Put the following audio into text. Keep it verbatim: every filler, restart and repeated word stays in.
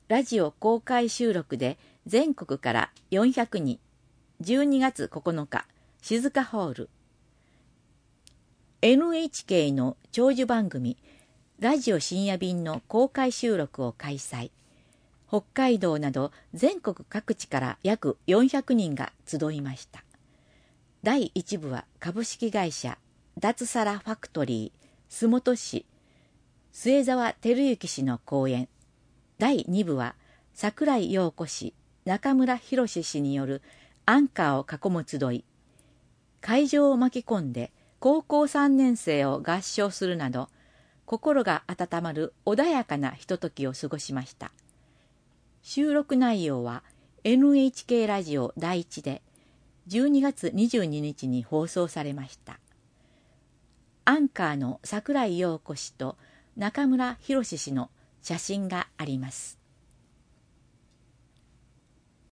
ラジオ公開収録で全国からよんひゃくにん、じゅうにがつここのか、静かホール。エヌエイチケー の長寿番組、ラジオ深夜便の公開収録を開催。北海道など全国各地から約よんひゃくにんが集いました。だいいち部は株式会社脱サラファクトリー洲本市末澤照之氏の講演。だいに部は櫻井陽子氏、中村博氏によるアンカーを囲む集い。会場を巻き込んで高校さんねん生を合唱するなど、心が温まる穏やかなひとときを過ごしました。収録内容は エヌエイチケー ラジオだいいちでじゅうにがつにじゅうににちに放送されました。アンカーの櫻井陽子氏と中村博氏の写真があります。